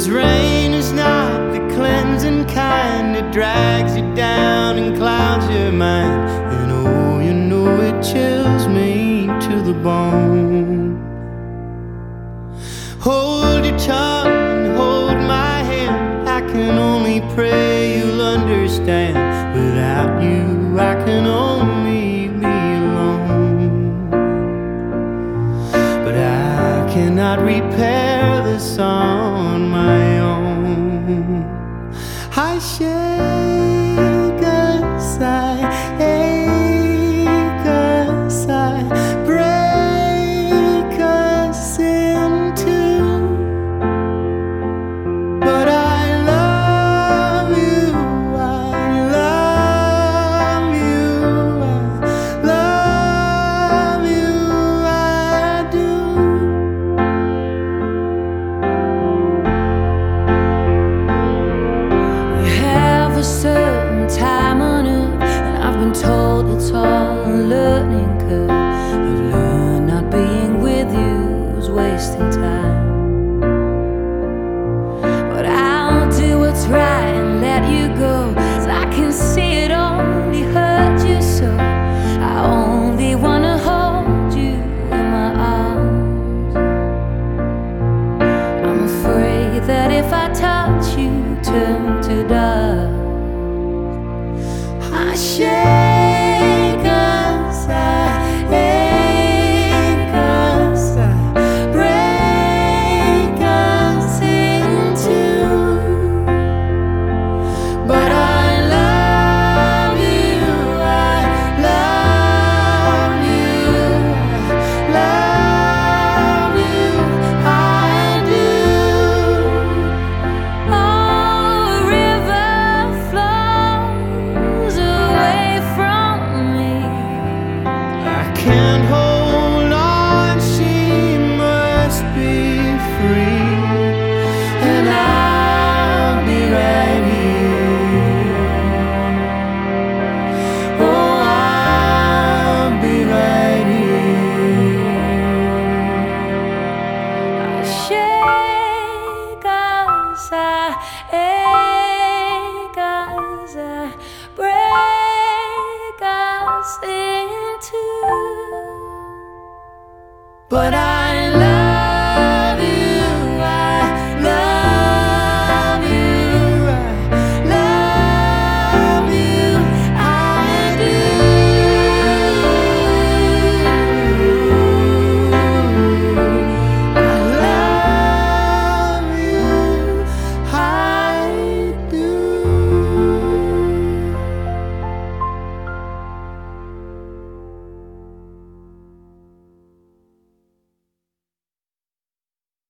'Cause rain is not the cleansing kind. It drags you down and clouds your mind. And oh, you know it chills me to the bone. Hold your tongue and hold my hand. I can only pray you'll understand. Without you I can only be alone. But I cannot repair this on my own. I shake as I ache, as I break us in two. But I love you, I love you, I love you, I do. A certain time on earth, and I've been told it's all a learning curve. I've learned not being with you is wasting time. But I'll do what's right and let you go, 'cause I can see it only hurt you so. I only wanna hold you in my arms. I'm afraid that if I touch you, turn to dust. I shake as I ache, as I break us in two. But I love you, I love you, I love you, I do. Oh, a river flows away from me. I can't hold on, she must be free. And I'll be right here. Oh, I'll be right here. I shake as I ache, as I break us in two. But I